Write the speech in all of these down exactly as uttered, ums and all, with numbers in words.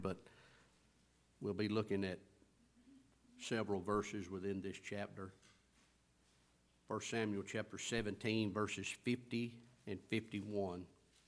But we'll be looking at several verses within this chapter. First Samuel chapter seventeen, verses fifty and fifty-one.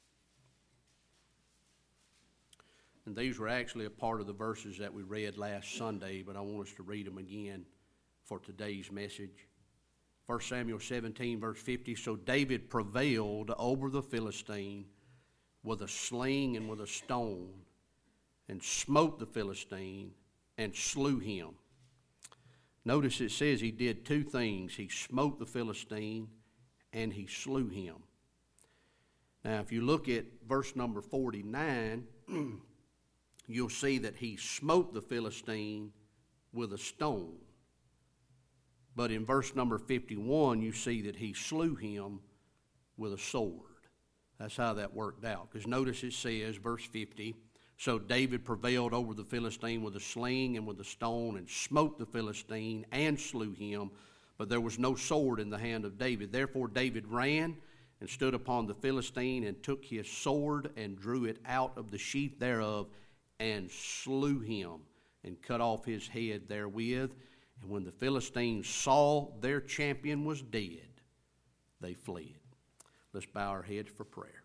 And these were actually a part of the verses that we read last Sunday, but I want us to read them again for today's message. First Samuel seventeen, verse fifty, so David prevailed over the Philistine with a sling and with a stone, and smote the Philistine and slew him. Notice it says he did two things. He smote the Philistine and he slew him. Now, if you look at verse number forty-nine, you'll see that he smote the Philistine with a stone. But in verse number fifty-one, you see that he slew him with a sword. That's how that worked out. Because notice it says, verse fifty, so David prevailed over the Philistine with a sling and with a stone, and smote the Philistine and slew him. But there was no sword in the hand of David. Therefore David ran and stood upon the Philistine, and took his sword and drew it out of the sheath thereof, and slew him, and cut off his head therewith. And when the Philistines saw their champion was dead, they fled. Let's bow our heads for prayer.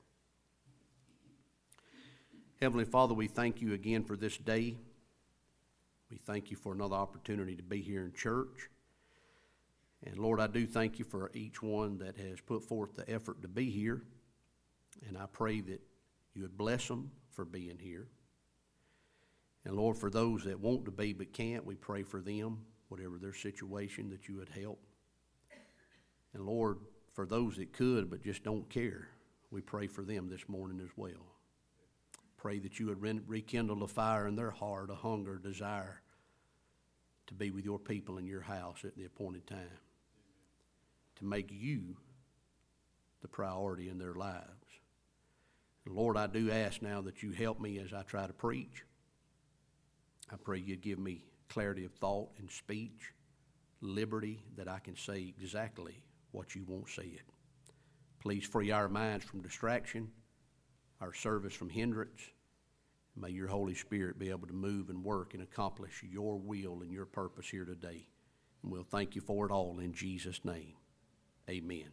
Heavenly Father, we thank you again for this day. We thank you for another opportunity to be here in church. And Lord, I do thank you for each one that has put forth the effort to be here. And I pray that you would bless them for being here. And Lord, for those that want to be but can't, we pray for them, whatever their situation, that you would help. And Lord, for those that could but just don't care, we pray for them this morning as well. Pray that you would rekindle a fire in their heart, a hunger, a desire to be with your people in your house at the appointed time, to make you the priority in their lives. And Lord, I do ask now that you help me as I try to preach. I pray you'd give me clarity of thought and speech, liberty that I can say exactly what you want said. Please free our minds from distraction, our service from hindrance. May your Holy Spirit be able to move and work and accomplish your will and your purpose here today. And we'll thank you for it all in Jesus' name. Amen.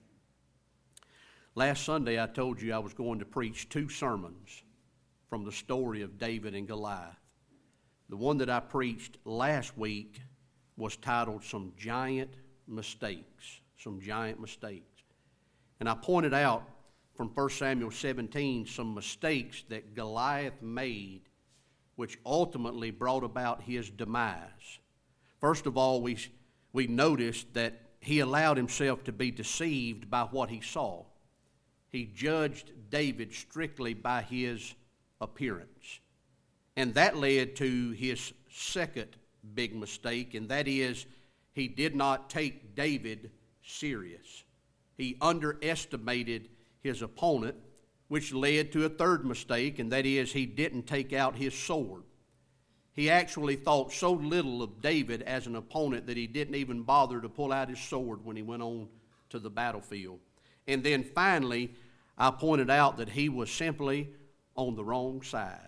Last Sunday I told you I was going to preach two sermons from the story of David and Goliath. The one that I preached last week was titled Some Giant Mistakes. Some Giant Mistakes. And I pointed out from First Samuel seventeen some mistakes that Goliath made, which ultimately brought about his demise. First of all, we, we noticed that he allowed himself to be deceived by what he saw. He judged David strictly by his appearance. And that led to his second big mistake, and that is he did not take David serious. He underestimated his opponent, which led to a third mistake, and that is he didn't take out his sword. He actually thought so little of David as an opponent that he didn't even bother to pull out his sword when he went on to the battlefield. And then finally, I pointed out that he was simply on the wrong side.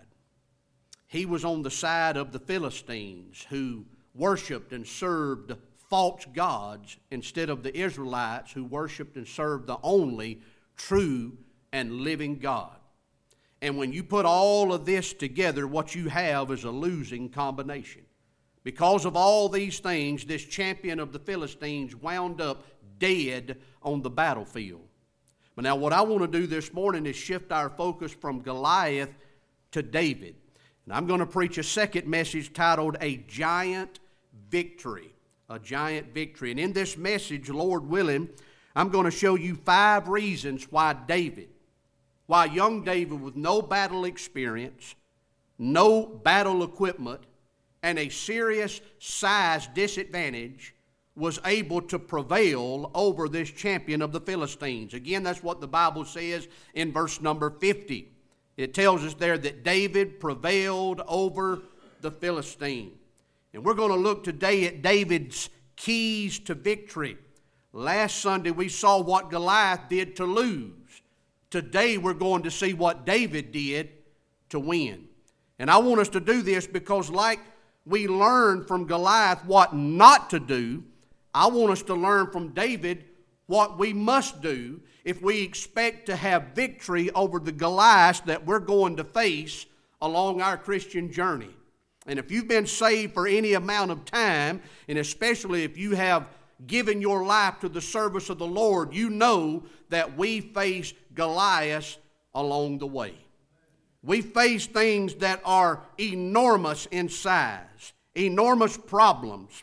He was on the side of the Philistines, who worshiped and served false gods, instead of the Israelites, who worshiped and served the only true and living God. And when you put all of this together, what you have is a losing combination. Because of all these things, this champion of the Philistines wound up dead on the battlefield. But now what I want to do this morning is shift our focus from Goliath to David. And I'm going to preach a second message titled A Giant Victory. A giant victory. And in this message, Lord willing, I'm going to show you five reasons why David, why young David with no battle experience, no battle equipment, and a serious size disadvantage, was able to prevail over this champion of the Philistines. Again, that's what the Bible says in verse number fifty. It tells us there that David prevailed over the Philistine. And we're going to look today at David's keys to victory. Last Sunday we saw what Goliath did to lose. Today we're going to see what David did to win. And I want us to do this because like we learned from Goliath what not to do, I want us to learn from David what we must do if we expect to have victory over the Goliath that we're going to face along our Christian journey. And if you've been saved for any amount of time, and especially if you have given your life to the service of the Lord, you know that we face Goliath along the way. We face things that are enormous in size, enormous problems,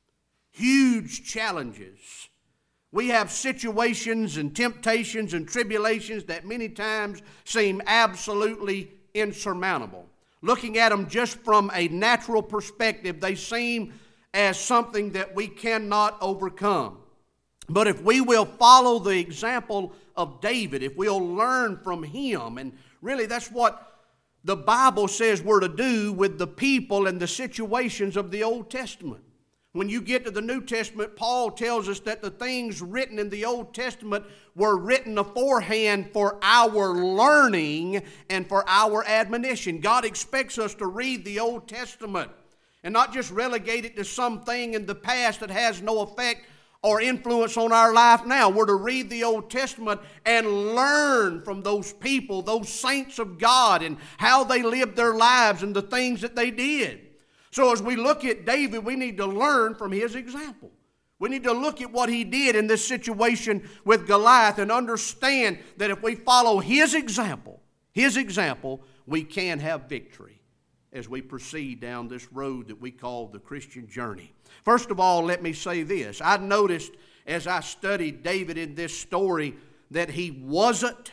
huge challenges. We have situations and temptations and tribulations that many times seem absolutely insurmountable. Looking at them just from a natural perspective, they seem as something that we cannot overcome. But if we will follow the example of David, if we'll learn from him, and really that's what the Bible says we're to do with the people and the situations of the Old Testament. When you get to the New Testament, Paul tells us that the things written in the Old Testament were written aforehand for our learning and for our admonition. God expects us to read the Old Testament and not just relegate it to something in the past that has no effect or influence on our life now. We're to read the Old Testament and learn from those people, those saints of God, and how they lived their lives and the things that they did. So as we look at David, we need to learn from his example. We need to look at what he did in this situation with Goliath and understand that if we follow his example, his example, we can have victory as we proceed down this road that we call the Christian journey. First of all, let me say this. I noticed as I studied David in this story that he wasn't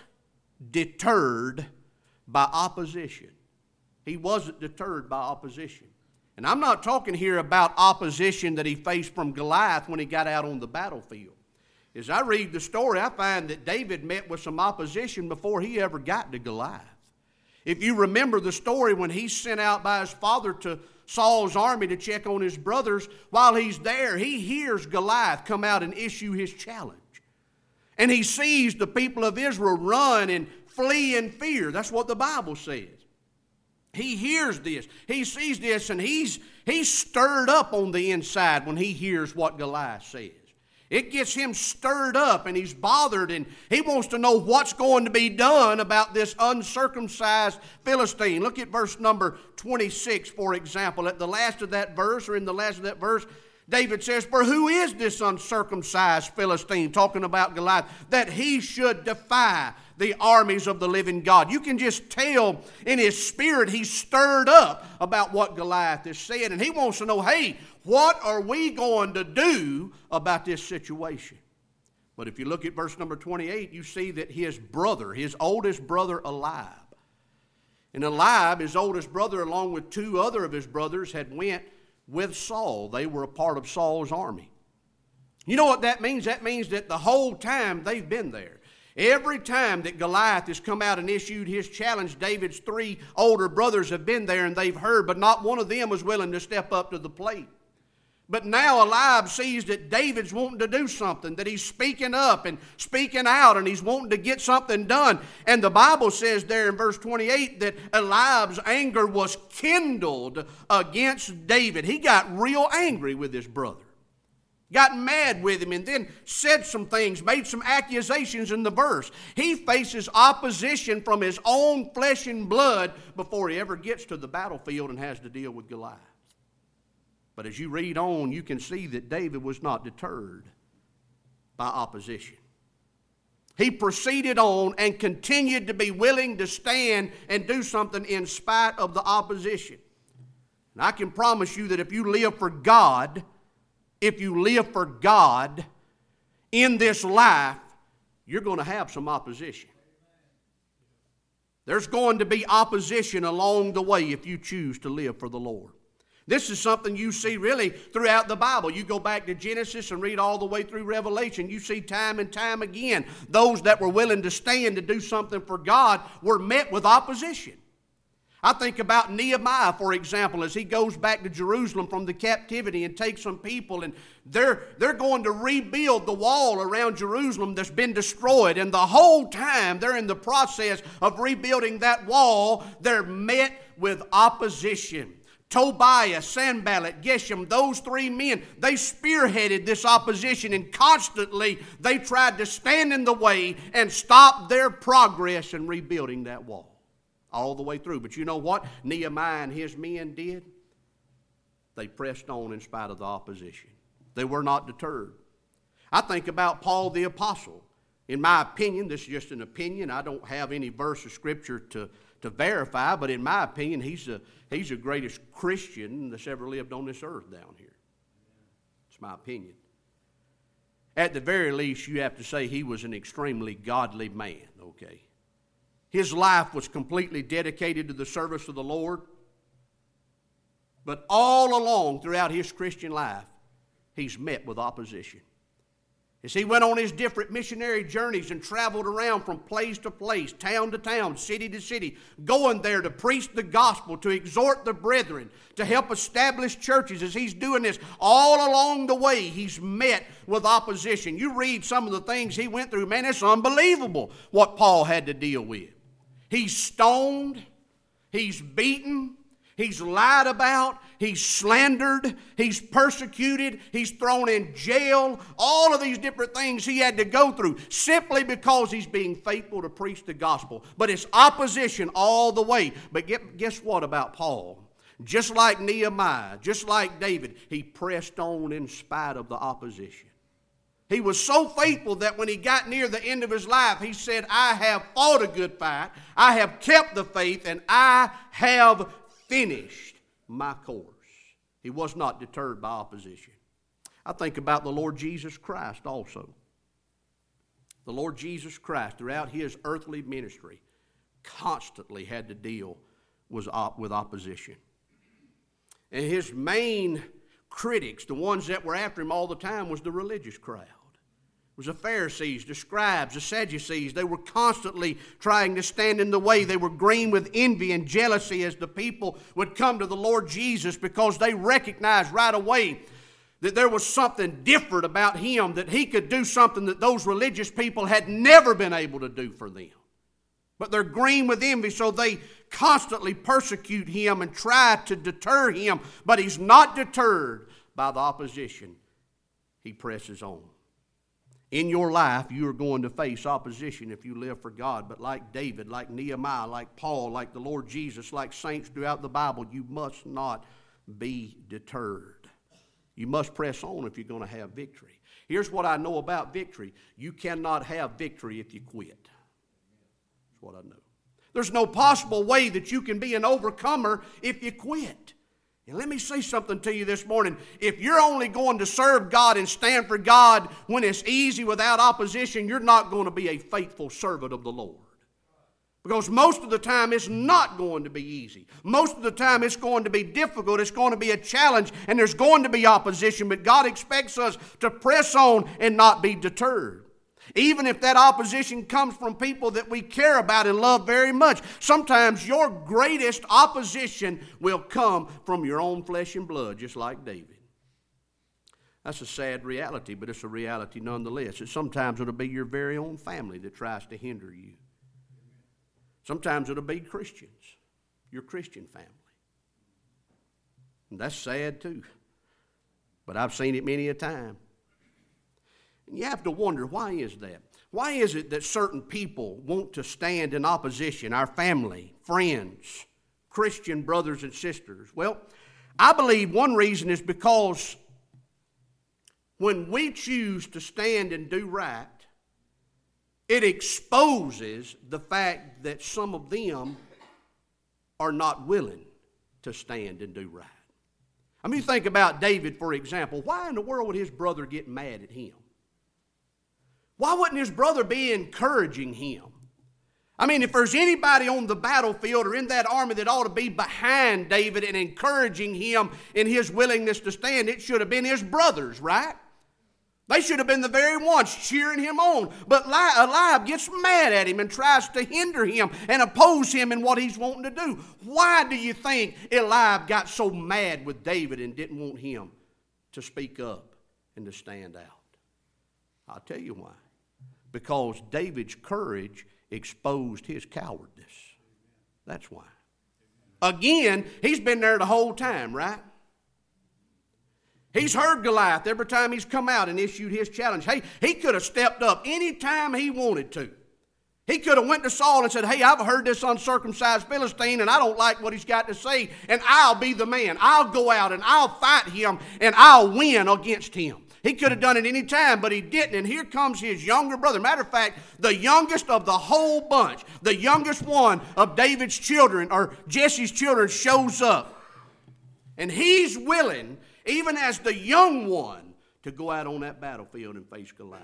deterred by opposition. He wasn't deterred by opposition. And I'm not talking here about opposition that he faced from Goliath when he got out on the battlefield. As I read the story, I find that David met with some opposition before he ever got to Goliath. If you remember the story when he's sent out by his father to Saul's army to check on his brothers, while he's there, he hears Goliath come out and issue his challenge. And he sees the people of Israel run and flee in fear. That's what the Bible says. He hears this. He sees this, and he's, he's stirred up on the inside when he hears what Goliath says. It gets him stirred up, and he's bothered, and he wants to know what's going to be done about this uncircumcised Philistine. Look at verse number twenty-six, for example. At the last of that verse, or in the last of that verse, David says, "For who is this uncircumcised Philistine," talking about Goliath, "that he should defy the armies of the living God?" You can just tell in his spirit he's stirred up about what Goliath has said. And he wants to know, hey, what are we going to do about this situation? But if you look at verse number twenty-eight, you see that his brother, his oldest brother Eliab, and Eliab, his oldest brother, along with two other of his brothers, had went with Saul. They were a part of Saul's army. You know what that means? That means that the whole time they've been there. Every time that Goliath has come out and issued his challenge, David's three older brothers have been there and they've heard, but not one of them was willing to step up to the plate. But now Eliab sees that David's wanting to do something, that he's speaking up and speaking out, and he's wanting to get something done. And the Bible says there in verse twenty-eight that Eliab's anger was kindled against David. He got real angry with his brother. Got mad with him and then said some things, made some accusations in the verse. He faces opposition from his own flesh and blood before he ever gets to the battlefield and has to deal with Goliath. But as you read on, you can see that David was not deterred by opposition. He proceeded on and continued to be willing to stand and do something in spite of the opposition. And I can promise you that if you live for God, if you live for God in this life, you're going to have some opposition. There's going to be opposition along the way if you choose to live for the Lord. This is something you see really throughout the Bible. You go back to Genesis and read all the way through Revelation. You see time and time again, those that were willing to stand to do something for God were met with opposition. I think about Nehemiah, for example, as he goes back to Jerusalem from the captivity and takes some people, and they're, they're going to rebuild the wall around Jerusalem that's been destroyed. And the whole time they're in the process of rebuilding that wall, they're met with opposition. Tobiah, Sanballat, Geshem, those three men, they spearheaded this opposition, and constantly they tried to stand in the way and stop their progress in rebuilding that wall all the way through. But you know what Nehemiah and his men did? They pressed on in spite of the opposition. They were not deterred. I think about Paul the Apostle. In my opinion, this is just an opinion. I don't have any verse of Scripture to, to verify, but in my opinion, he's the, he's the greatest Christian that's ever lived on this earth down here. It's my opinion. At the very least, you have to say he was an extremely godly man, okay? His life was completely dedicated to the service of the Lord. But all along throughout his Christian life, he's met with opposition. As he went on his different missionary journeys and traveled around from place to place, town to town, city to city, going there to preach the gospel, to exhort the brethren, to help establish churches. As he's doing this, all along the way, he's met with opposition. You read some of the things he went through, man, it's unbelievable what Paul had to deal with. He's stoned, he's beaten, he's lied about, he's slandered, he's persecuted, he's thrown in jail. All of these different things he had to go through simply because he's being faithful to preach the gospel. But it's opposition all the way. But guess what about Paul? Just like Nehemiah, just like David, he pressed on in spite of the opposition. He was so faithful that when he got near the end of his life, he said, I have fought a good fight, I have kept the faith, and I have finished my course. He was not deterred by opposition. I think about the Lord Jesus Christ also. The Lord Jesus Christ, throughout his earthly ministry, constantly had to deal with opposition. And his main critics, the ones that were after him all the time, was the religious crowd. It was the Pharisees, the scribes, the Sadducees. They were constantly trying to stand in the way. They were green with envy and jealousy as the people would come to the Lord Jesus, because they recognized right away that there was something different about him, that he could do something that those religious people had never been able to do for them. But they're green with envy, so they constantly persecute him and try to deter him. But he's not deterred by the opposition. He presses on. In your life, you are going to face opposition if you live for God. But like David, like Nehemiah, like Paul, like the Lord Jesus, like saints throughout the Bible, you must not be deterred. You must press on if you're going to have victory. Here's what I know about victory. You cannot have victory if you quit. That's what I know. There's no possible way that you can be an overcomer if you quit. And let me say something to you this morning. If you're only going to serve God and stand for God when it's easy without opposition, you're not going to be a faithful servant of the Lord. Because most of the time it's not going to be easy. Most of the time it's going to be difficult. It's going to be a challenge, and there's going to be opposition. But God expects us to press on and not be deterred. Even if that opposition comes from people that we care about and love very much. Sometimes your greatest opposition will come from your own flesh and blood, just like David. That's a sad reality, but it's a reality nonetheless. And sometimes it'll be your very own family that tries to hinder you. Sometimes it'll be Christians, your Christian family. And that's sad too. But I've seen it many a time. And you have to wonder, why is that? Why is it that certain people want to stand in opposition, our family, friends, Christian brothers and sisters? Well, I believe one reason is because when we choose to stand and do right, it exposes the fact that some of them are not willing to stand and do right. I mean, think about David, for example. Why in the world would his brother get mad at him? Why wouldn't his brother be encouraging him? I mean, if there's anybody on the battlefield or in that army that ought to be behind David and encouraging him in his willingness to stand, it should have been his brothers, right? They should have been the very ones cheering him on. But Eliab gets mad at him and tries to hinder him and oppose him in what he's wanting to do. Why do you think Eliab got so mad with David and didn't want him to speak up and to stand out? I'll tell you why. Because David's courage exposed his cowardice. That's why. Again, he's been there the whole time, right? He's heard Goliath every time he's come out and issued his challenge. Hey, he could have stepped up any time he wanted to. He could have went to Saul and said, hey, I've heard this uncircumcised Philistine and I don't like what he's got to say, and I'll be the man. I'll go out and I'll fight him and I'll win against him. He could have done it any time, but he didn't. And here comes his younger brother. Matter of fact, the youngest of the whole bunch, the youngest one of David's children, or Jesse's children, shows up. And he's willing, even as the young one, to go out on that battlefield and face Goliath.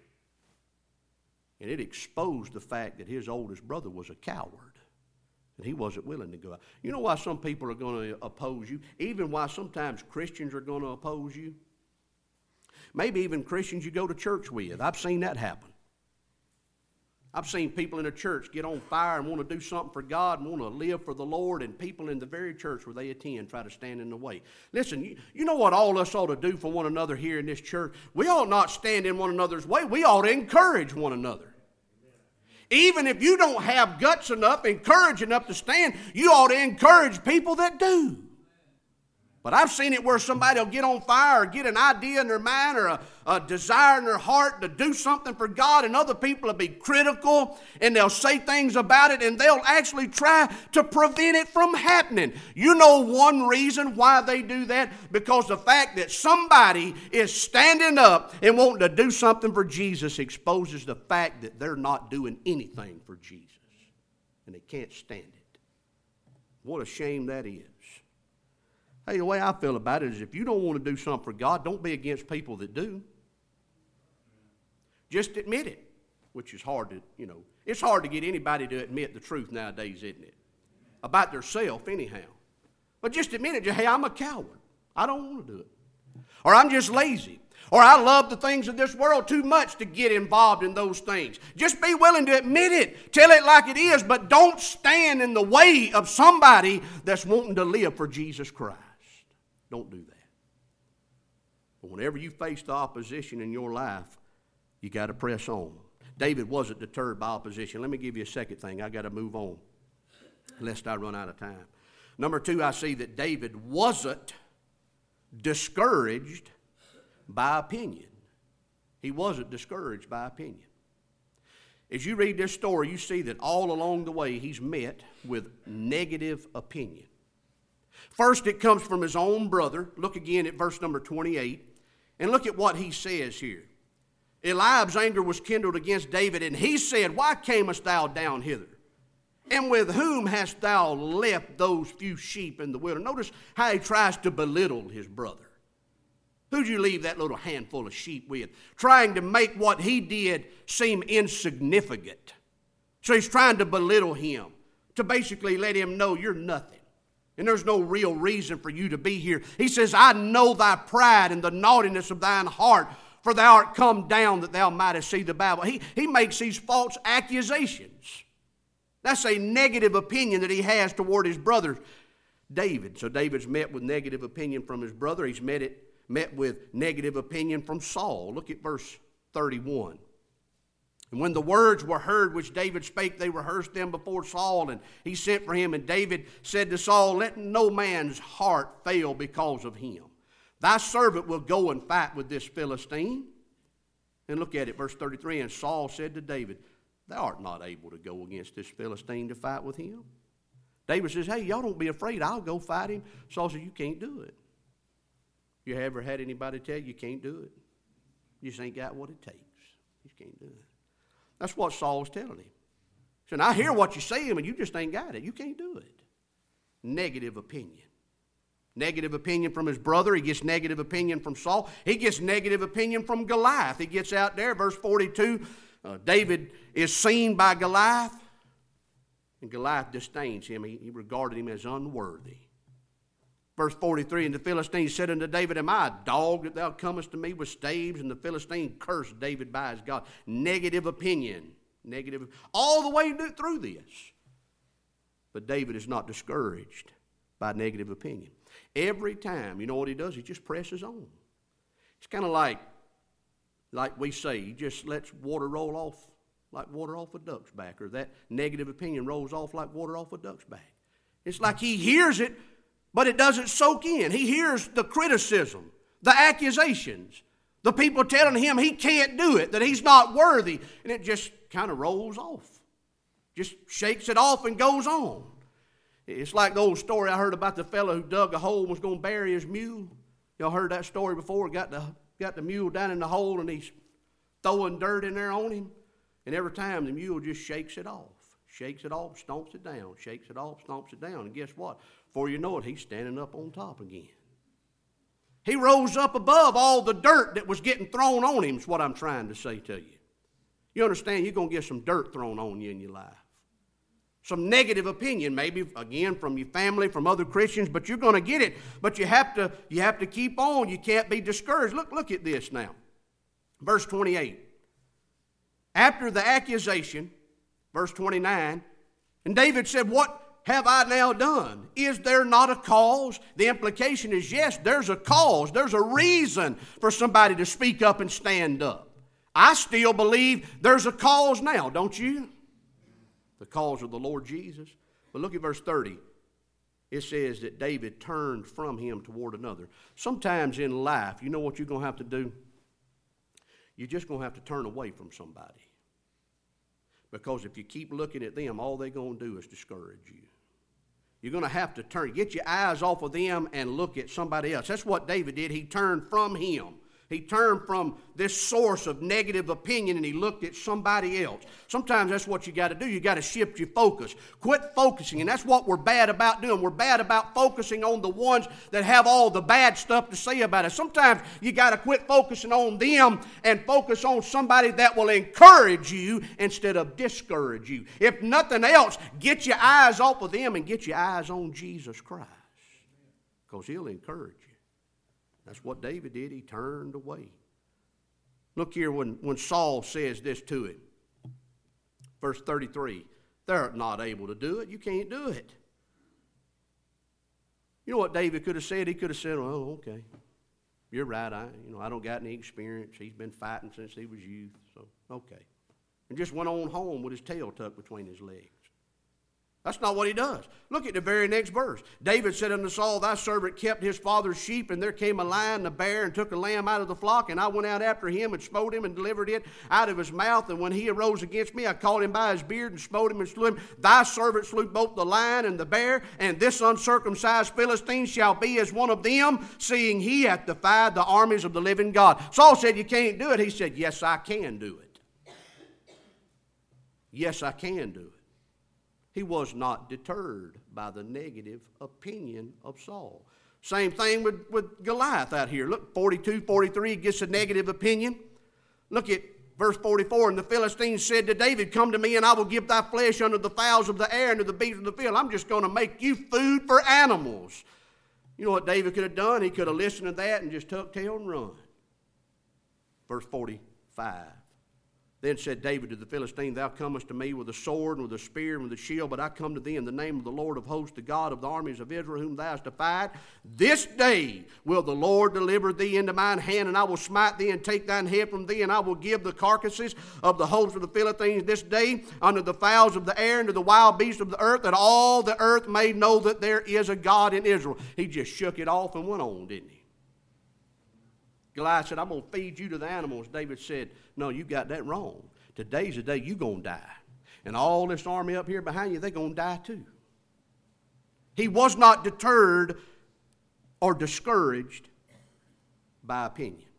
And it exposed the fact that his oldest brother was a coward. And he wasn't willing to go out. You know why some people are going to oppose you? Even why sometimes Christians are going to oppose you? Maybe even Christians you go to church with. I've seen that happen. I've seen people in a church get on fire and want to do something for God and want to live for the Lord, and people in the very church where they attend try to stand in the way. Listen, you, you know what all us ought to do for one another here in this church? We ought not stand in one another's way. We ought to encourage one another. Even if you don't have guts enough, encourage enough to stand, you ought to encourage people that do. But I've seen it where somebody will get on fire or get an idea in their mind or a, a desire in their heart to do something for God, and other people will be critical and they'll say things about it and they'll actually try to prevent it from happening. You know one reason why they do that? Because the fact that somebody is standing up and wanting to do something for Jesus exposes the fact that they're not doing anything for Jesus, and they can't stand it. What a shame that is. Hey, the way I feel about it is if you don't want to do something for God, don't be against people that do. Just admit it, which is hard to, you know, it's hard to get anybody to admit the truth nowadays, isn't it? About themselves anyhow. But just admit it. Hey, I'm a coward. I don't want to do it. Or I'm just lazy. Or I love the things of this world too much to get involved in those things. Just be willing to admit it. Tell it like it is, but don't stand in the way of somebody that's wanting to live for Jesus Christ. Don't do that. But whenever you face the opposition in your life, you got to press on. David wasn't deterred by opposition. Let me give you a second thing. I got to move on, lest I run out of time. Number two, I see that David wasn't discouraged by opinion. He wasn't discouraged by opinion. As you read this story, you see that all along the way he's met with negative opinion. First, it comes from his own brother. Look again at verse number twenty-eight, and look at what he says here. Eliab's anger was kindled against David, and he said, why camest thou down hither? And with whom hast thou left those few sheep in the wilderness? Notice how he tries to belittle his brother. Who'd you leave that little handful of sheep with? Trying to make what he did seem insignificant. So he's trying to belittle him, to basically let him know you're nothing. And there's no real reason for you to be here. He says, I know thy pride and the naughtiness of thine heart, for thou art come down that thou mightest see the battle. He, he makes these false accusations. That's a negative opinion that he has toward his brother David. So David's met with negative opinion from his brother. He's met it met with negative opinion from Saul. Look at verse thirty-one. And when the words were heard which David spake, they rehearsed them before Saul, and he sent for him. And David said to Saul, let no man's heart fail because of him. Thy servant will go and fight with this Philistine. And look at it, verse thirty-three. And Saul said to David, thou art not able to go against this Philistine to fight with him. David says, hey, y'all don't be afraid. I'll go fight him. Saul says, you can't do it. You ever had anybody tell you you can't do it? You just ain't got what it takes. You just can't do it. That's what Saul's telling him. He said, I hear what you're saying, but you just ain't got it. You can't do it. Negative opinion. Negative opinion from his brother. He gets negative opinion from Saul. He gets negative opinion from Goliath. He gets out there, verse forty-two, uh, David is seen by Goliath, and Goliath disdains him. He, he regarded him as unworthy. Verse forty-three, and the Philistine said unto David, am I a dog that thou comest to me with staves? And the Philistine cursed David by his God. Negative opinion. Negative. All the way through this. But David is not discouraged by negative opinion. Every time, you know what he does? He just presses on. It's kind of like, like we say, he just lets water roll off like water off a duck's back, or that negative opinion rolls off like water off a duck's back. It's like he hears it, but it doesn't soak in. He hears the criticism, the accusations, the people telling him he can't do it, that he's not worthy, and it just kind of rolls off. Just shakes it off and goes on. It's like the old story I heard about the fellow who dug a hole and was going to bury his mule. Y'all heard that story before? Got the, got the mule down in the hole and he's throwing dirt in there on him. And every time the mule just shakes it off. Shakes it off, stomps it down. Shakes it off, stomps it down. And guess what? Before you know it, he's standing up on top again. He rose up above all the dirt that was getting thrown on him, is what I'm trying to say to you. You understand, you're going to get some dirt thrown on you in your life. Some negative opinion, maybe, again, from your family, from other Christians, but you're going to get it. But you have to, you have to keep on. You can't be discouraged. Look, look at this now. Verse twenty-eight. After the accusation, verse twenty-nine, and David said, what have I now done? Is there not a cause? The implication is yes, there's a cause. There's a reason for somebody to speak up and stand up. I still believe there's a cause now, don't you? The cause of the Lord Jesus. But look at verse thirty. It says that David turned from him toward another. Sometimes in life, you know what you're going to have to do? You're just going to have to turn away from somebody. Because if you keep looking at them, all they're going to do is discourage you. You're going to have to turn, get your eyes off of them and look at somebody else. That's what David did. He turned from him. He turned from this source of negative opinion and he looked at somebody else. Sometimes that's what you got to do. You got to shift your focus. Quit focusing, and that's what we're bad about doing. We're bad about focusing on the ones that have all the bad stuff to say about us. Sometimes you got to quit focusing on them and focus on somebody that will encourage you instead of discourage you. If nothing else, get your eyes off of them and get your eyes on Jesus Christ, because he'll encourage you. That's what David did. He turned away. Look here when, when Saul says this to him. Verse thirty-three. They're not able to do it. You can't do it. You know what David could have said? He could have said, oh, okay. You're right. I, you know, I don't got any experience. He's been fighting since he was youth. So, okay. And just went on home with his tail tucked between his legs. That's not what he does. Look at the very next verse. David said unto Saul, thy servant kept his father's sheep, and there came a lion and a bear and took a lamb out of the flock, and I went out after him and smote him and delivered it out of his mouth. And when he arose against me, I caught him by his beard and smote him and slew him. Thy servant slew both the lion and the bear, and this uncircumcised Philistine shall be as one of them, seeing he hath defied the armies of the living God. Saul said, you can't do it. He said, yes, I can do it. Yes, I can do it. He was not deterred by the negative opinion of Saul. Same thing with, with Goliath out here. Look, forty-two, forty-three, he gets a negative opinion. Look at verse forty-four. And the Philistines said to David, come to me, and I will give thy flesh unto the fowls of the air and to the beasts of the field. I'm just going to make you food for animals. You know what David could have done? He could have listened to that and just tucked tail and run. Verse forty-five. Then said David to the Philistine, thou comest to me with a sword and with a spear and with a shield, but I come to thee in the name of the Lord of hosts, the God of the armies of Israel, whom thou hast defied. This day will the Lord deliver thee into mine hand, and I will smite thee and take thine head from thee, and I will give the carcasses of the hosts of the Philistines this day unto the fowls of the air and to the wild beasts of the earth, that all the earth may know that there is a God in Israel. He just shook it off and went on, didn't he? Goliath said, I'm going to feed you to the animals. David said, no, you got that wrong. Today's the day you're going to die. And all this army up here behind you, they're going to die too. He was not deterred or discouraged by opinion.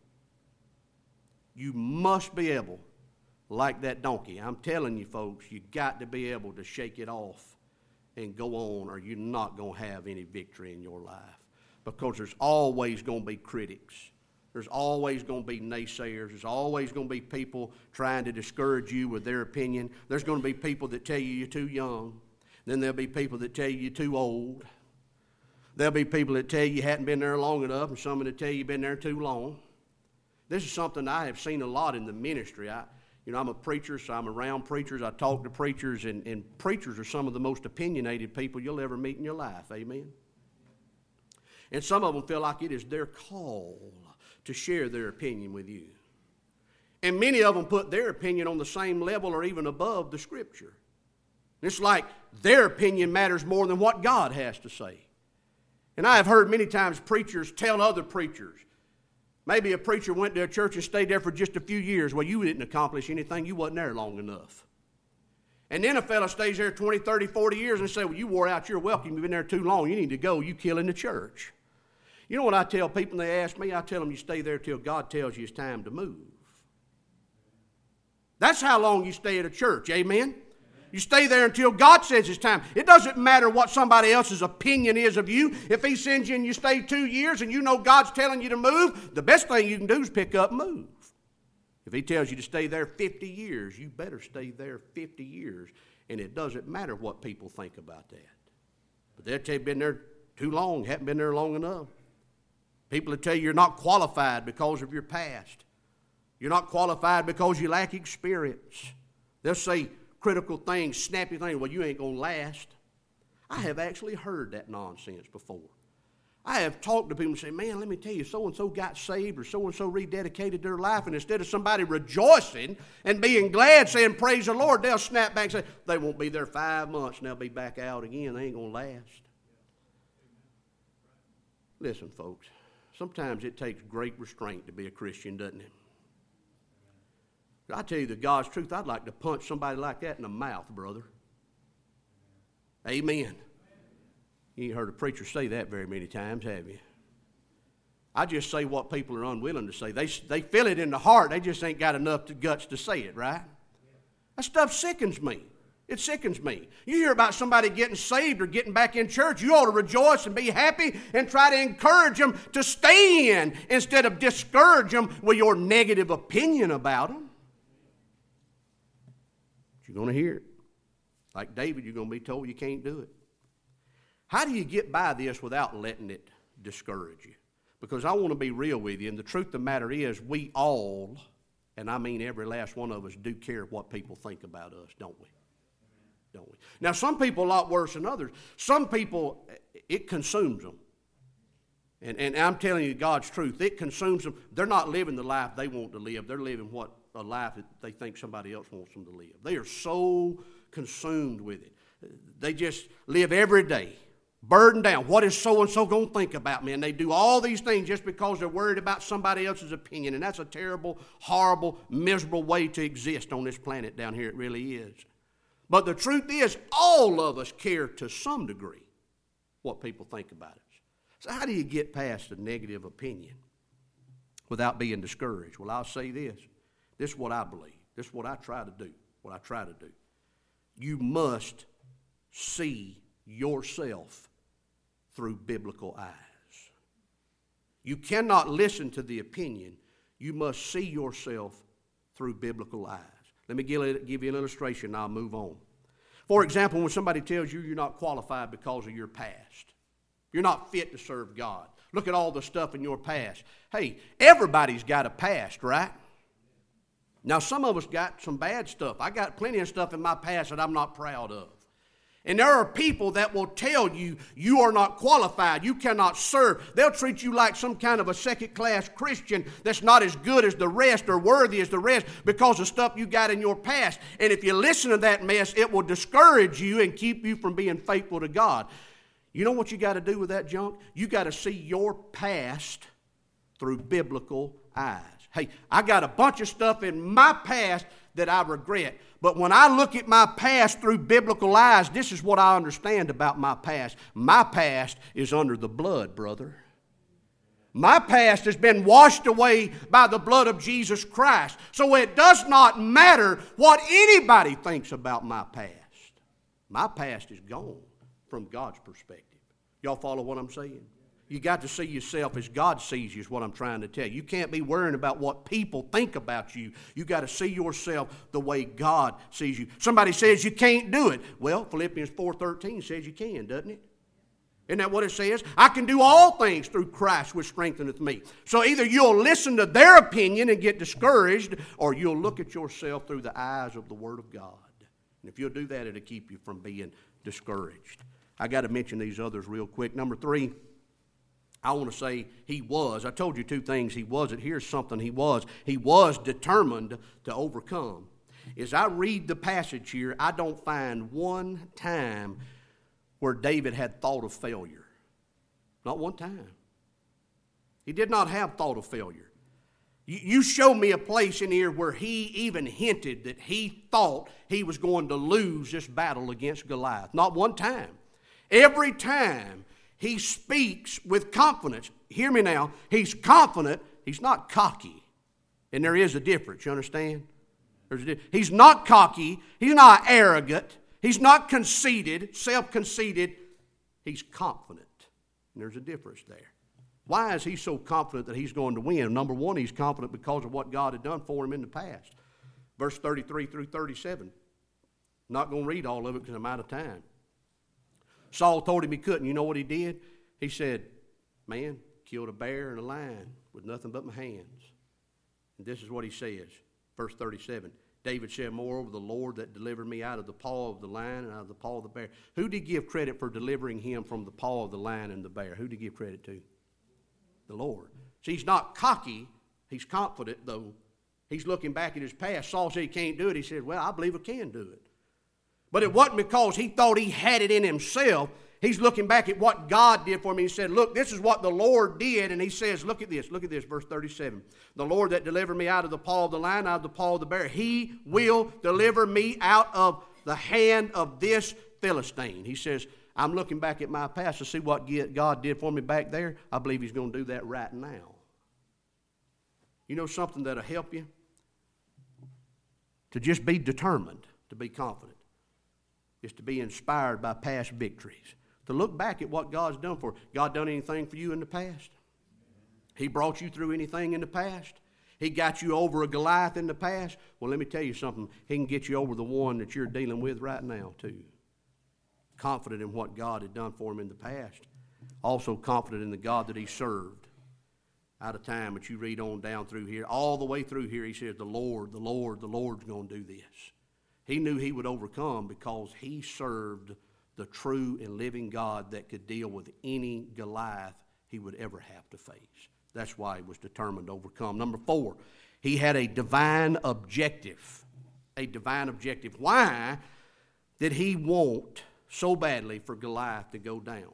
You must be able, like that donkey. I'm telling you folks, you got to be able to shake it off and go on, or you're not going to have any victory in your life. Because there's always going to be critics. There's always going to be naysayers. There's always going to be people trying to discourage you with their opinion. There's going to be people that tell you you're too young. Then there'll be people that tell you you're too old. There'll be people that tell you you hadn't been there long enough, and some that tell you you've been there too long. This is something I have seen a lot in the ministry. I, you know, I'm a preacher, so I'm around preachers. I talk to preachers, and, and preachers are some of the most opinionated people you'll ever meet in your life. Amen? And some of them feel like it is their call to share their opinion with you. And many of them put their opinion on the same level or even above the Scripture. It's like their opinion matters more than what God has to say. And I have heard many times preachers tell other preachers, maybe a preacher went to a church and stayed there for just a few years. Well, you didn't accomplish anything. You wasn't there long enough. And then a fellow stays there twenty, thirty, forty years and say, well, you wore out your welcome. You've been there too long. You need to go. You killing the church. You know what I tell people when they ask me? I tell them you stay there till God tells you it's time to move. That's how long you stay at a church. Amen? You stay there until God says it's time. It doesn't matter what somebody else's opinion is of you. If he sends you and you stay two years and you know God's telling you to move, the best thing you can do is pick up and move. If he tells you to stay there fifty years, you better stay there fifty years. And it doesn't matter what people think about that. But they'll tell you you've been there too long, haven't been there long enough. People will tell you you're not qualified because of your past. You're not qualified because you lack experience. They'll say critical things, snappy things. Well, you ain't going to last. I have actually heard that nonsense before. I have talked to people and say, man, let me tell you, so-and-so got saved or so-and-so rededicated their life, and instead of somebody rejoicing and being glad, saying, praise the Lord, they'll snap back and say, they won't be there five months and they'll be back out again. They ain't going to last. Listen, folks, sometimes it takes great restraint to be a Christian, doesn't it? I tell you the God's truth, I'd like to punch somebody like that in the mouth, brother. Amen. You ain't heard a preacher say that very many times, have you? I just say what people are unwilling to say. They, they feel it in the heart. They just ain't got enough to guts to say it, right? That stuff sickens me. It sickens me. You hear about somebody getting saved or getting back in church, you ought to rejoice and be happy and try to encourage them to stay in instead of discourage them with your negative opinion about them. You're going to hear it. Like David, you're going to be told you can't do it. How do you get by this without letting it discourage you? Because I want to be real with you, and the truth of the matter is we all, and I mean every last one of us, do care what people think about us, don't we? Don't we? Now, some people a lot worse than others. Some people, it consumes them. And, and I'm telling you God's truth. It consumes them. They're not living the life they want to live. They're living what a life that they think somebody else wants them to live. They are so consumed with it. They just live every day, burdened down. What is so-and-so going to think about me? And they do all these things just because they're worried about somebody else's opinion. And that's a terrible, horrible, miserable way to exist on this planet down here. It really is. But the truth is, all of us care to some degree what people think about us. So how do you get past a negative opinion without being discouraged? Well, I'll say this. This is what I believe. This is what I try to do. What I try to do. You must see yourself through biblical eyes. You cannot listen to the opinion. You must see yourself through biblical eyes. Let me give, give you an illustration and I'll move on. For example, when somebody tells you you're not qualified because of your past. You're not fit to serve God. Look at all the stuff in your past. Hey, everybody's got a past, right? Now, some of us got some bad stuff. I got plenty of stuff in my past that I'm not proud of. And there are people that will tell you you are not qualified, you cannot serve. They'll treat you like some kind of a second-class Christian that's not as good as the rest or worthy as the rest because of stuff you got in your past. And if you listen to that mess, it will discourage you and keep you from being faithful to God. You know what you got to do with that junk? You got to see your past through biblical eyes. Hey, I got a bunch of stuff in my past that I regret. But when I look at my past through biblical eyes, this is what I understand about my past. My past is under the blood, brother. My past has been washed away by the blood of Jesus Christ. So it does not matter what anybody thinks about my past. My past is gone from God's perspective. Y'all follow what I'm saying? You got to see yourself as God sees you is what I'm trying to tell you. You can't be worrying about what people think about you. You got to see yourself the way God sees you. Somebody says you can't do it. Well, Philippians four thirteen says you can, doesn't it? Isn't that what it says? I can do all things through Christ which strengtheneth me. So either you'll listen to their opinion and get discouraged, or you'll look at yourself through the eyes of the Word of God. And if you'll do that, it'll keep you from being discouraged. I got to mention these others real quick. Number three, I want to say he was. I told you two things he wasn't. Here's something he was. He was determined to overcome. As I read the passage here, I don't find one time where David had thought of failure. Not one time. He did not have thought of failure. You, you show me a place in here where he even hinted that he thought he was going to lose this battle against Goliath. Not one time. Every time he speaks with confidence. Hear me now. He's confident. He's not cocky. And there is a difference. You understand? There's a di- he's not cocky. He's not arrogant. He's not conceited, self-conceited. He's confident. And there's a difference there. Why is he so confident that he's going to win? Number one, he's confident because of what God had done for him in the past. Verse thirty-three through thirty-seven. Not going to read all of it because I'm out of time. Saul told him he couldn't. You know what he did? He said, man, killed a bear and a lion with nothing but my hands. And this is what he says. Verse thirty-seven. David said, moreover, the Lord that delivered me out of the paw of the lion and out of the paw of the bear. Who did he give credit for delivering him from the paw of the lion and the bear? Who did he give credit to? The Lord. See, he's not cocky. He's confident, though. He's looking back at his past. Saul said he can't do it. He said, well, I believe I can do it. But it wasn't because he thought he had it in himself. He's looking back at what God did for me. He said, look, this is what the Lord did. And he says, look at this. Look at this, verse thirty-seven. The Lord that delivered me out of the paw of the lion, out of the paw of the bear, he will deliver me out of the hand of this Philistine. He says, I'm looking back at my past to see what God did for me back there. I believe he's going to do that right now. You know something that'll help you? To just be determined, to be confident, is to be inspired by past victories. To look back at what God's done for you. God done anything for you in the past? He brought you through anything in the past? He got you over a Goliath in the past? Well, let me tell you something. He can get you over the one that you're dealing with right now, too. Confident in what God had done for him in the past. Also confident in the God that he served. Out of time, but you read on down through here. All the way through here, he says, the Lord, the Lord, the Lord's going to do this. He knew he would overcome because he served the true and living God that could deal with any Goliath he would ever have to face. That's why he was determined to overcome. Number four, he had a divine objective. A divine objective. Why did he want so badly for Goliath to go down?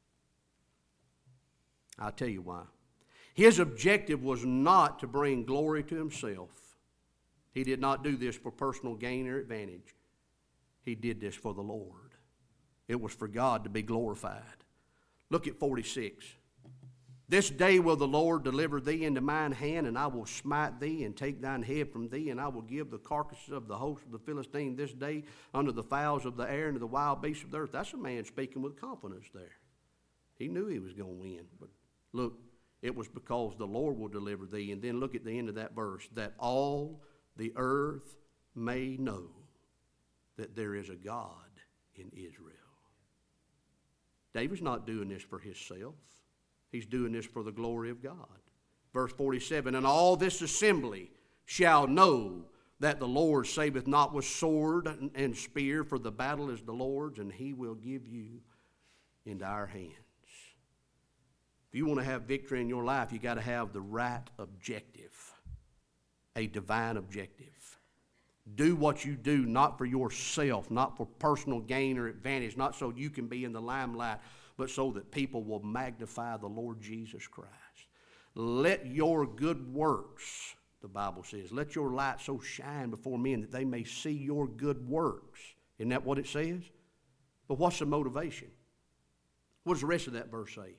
I'll tell you why. His objective was not to bring glory to himself. He did not do this for personal gain or advantage. He did this for the Lord. It was for God to be glorified. Look at forty-six. This day will the Lord deliver thee into mine hand, and I will smite thee and take thine head from thee, and I will give the carcasses of the host of the Philistine this day unto the fowls of the air and to the wild beasts of the earth. That's a man speaking with confidence there. He knew he was going to win. But look, it was because the Lord will deliver thee. And then look at the end of that verse. That all the earth may know that there is a God in Israel. David's not doing this for himself. He's doing this for the glory of God. Verse forty-seven, and all this assembly shall know that the Lord saveth not with sword and spear, for the battle is the Lord's, and he will give you into our hands. If you want to have victory in your life, you got to have the right objective, a divine objective. Do what you do not for yourself, not for personal gain or advantage, not so you can be in the limelight, but so that people will magnify the Lord Jesus Christ. Let your good works, the Bible says, let your light so shine before men that they may see your good works. Isn't that what it says? But what's the motivation? What does the rest of that verse say?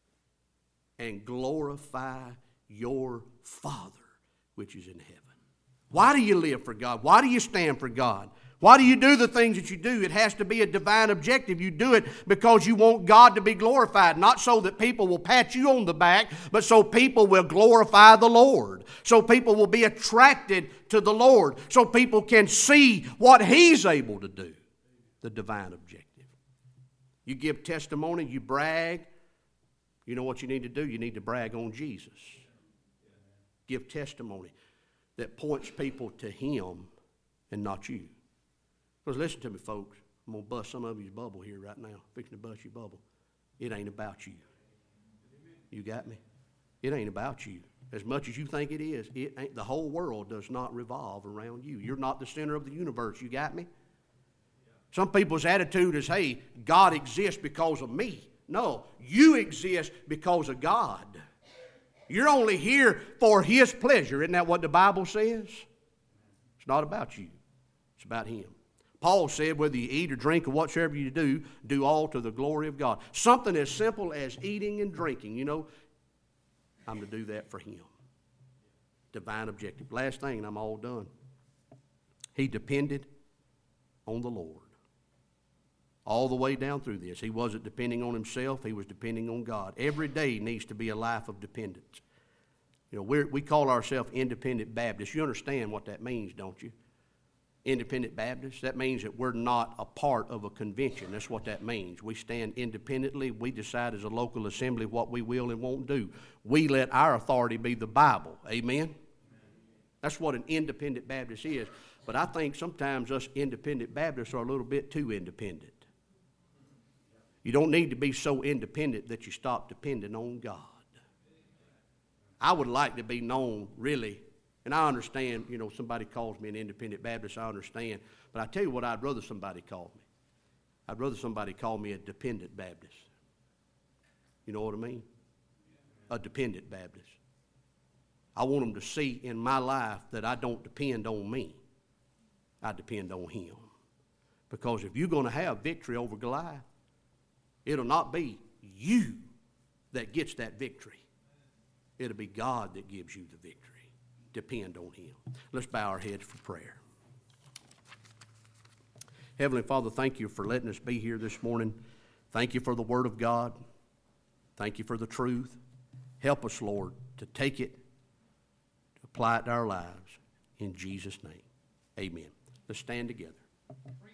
And glorify your Father which is in heaven. Why do you live for God? Why do you stand for God? Why do you do the things that you do? It has to be a divine objective. You do it because you want God to be glorified, not so that people will pat you on the back, but so people will glorify the Lord, so people will be attracted to the Lord, so people can see what He's able to do, the divine objective. You give testimony, you brag. You know what you need to do? You need to brag on Jesus. Give testimony that points people to Him and not you. Because listen to me, folks. I'm going to bust some of your bubble here right now. Fixing to bust your bubble. It ain't about you. You got me? It ain't about you. As much as you think it is, it ain't, the whole world does not revolve around you. You're not the center of the universe. You got me? Some people's attitude is, hey, God exists because of me. No, you exist because of God. You're only here for His pleasure. Isn't that what the Bible says? It's not about you. It's about Him. Paul said, whether you eat or drink or whatsoever you do, do all to the glory of God. Something as simple as eating and drinking, you know, I'm to do that for Him. Divine objective. Last thing, and I'm all done. He depended on the Lord. All the way down through this. He wasn't depending on himself. He was depending on God. Every day needs to be a life of dependence. You know, we're, we call ourselves independent Baptists. You understand what that means, don't you? Independent Baptists. That means that we're not a part of a convention. That's what that means. We stand independently. We decide as a local assembly what we will and won't do. We let our authority be the Bible. Amen? That's what an independent Baptist is. But I think sometimes us independent Baptists are a little bit too independent. You don't need to be so independent that you stop depending on God. I would like to be known, really, and I understand, you know, somebody calls me an independent Baptist, I understand, but I tell you what I'd rather somebody call me. I'd rather somebody call me a dependent Baptist. You know what I mean? A dependent Baptist. I want them to see in my life that I don't depend on me. I depend on Him. Because if you're going to have victory over Goliath, it'll not be you that gets that victory. It'll be God that gives you the victory. Depend on Him. Let's bow our heads for prayer. Heavenly Father, thank you for letting us be here this morning. Thank you for the Word of God. Thank you for the truth. Help us, Lord, to take it, to apply it to our lives. In Jesus' name, amen. Let's stand together.